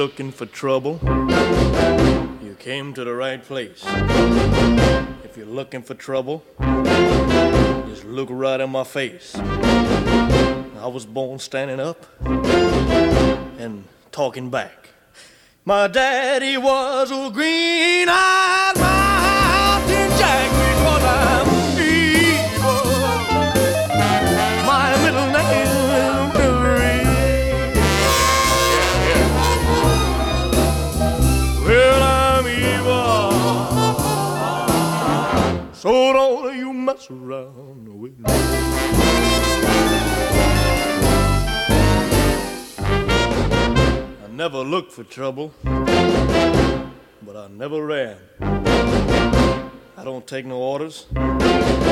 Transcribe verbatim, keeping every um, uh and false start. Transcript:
looking for trouble, you came to the right place. If you're looking for trouble, just look right in my face. I was born standing up and talking back. My daddy was a green-eyed mountain jack because I'm evil. My middle name is Billy. Well, I'm evil, so don't you mess around with me. I never looked for trouble, but I never ran. I don't take no orders.